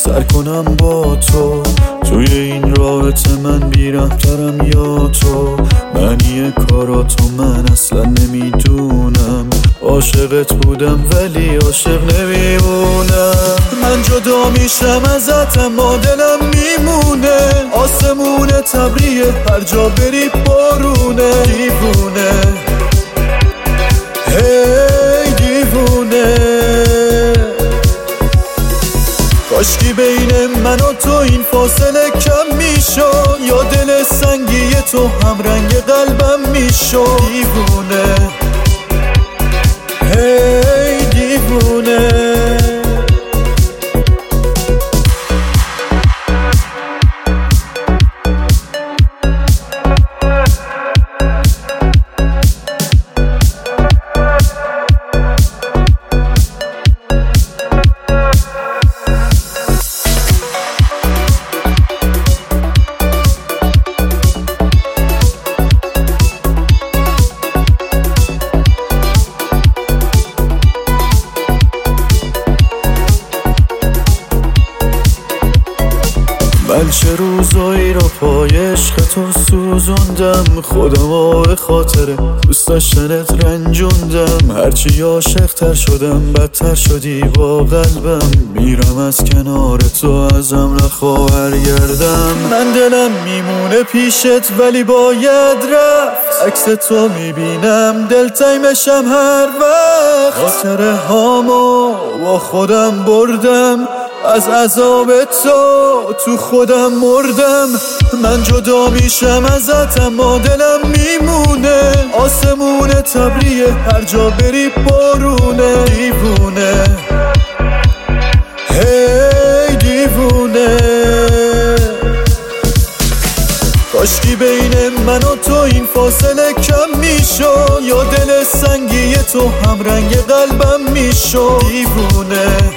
سر کنم با تو توی این رابطه. من بی‌رحم‌ترم یا تو؟ معنی کاراتو من اصلا نمیدونم. عاشقت بودم ولی عاشق نمیمونم. من جدا میشم ازت اما دلم میمونه. آسمون تبریه هر جا بری بارونه. دیوونه هی دیوونه. کاشکی بین من و تو این فاصله کم میشد، یا دل سنگی تو هم رنگ قلبم میشد. دیوونه هی دیوونه. من چه روزایی رو پای عشق تو سوزوندم. خودم به خاطر دوست داشتنت رنجوندم. هرچی عاشق تر شدم بدتر شدی با قلبم. میرم از کنار تو ازم نخواه برگردم. من دلم میمونه پیشت ولی باید رفت. عکس تو میبینم دلتنگشم هر وقت. خاطره هامو با خودم بردم. از عذاب تو خودم مردم. من جدا میشم ازت اما دلم میمونه. آسمون تبریه هر جا بری بارونه. دیوونه هی دیوونه. کاشکی بین من و تو این فاصله کم میشد، یا دل سنگی تو هم رنگ قلبم میشد. دیوونه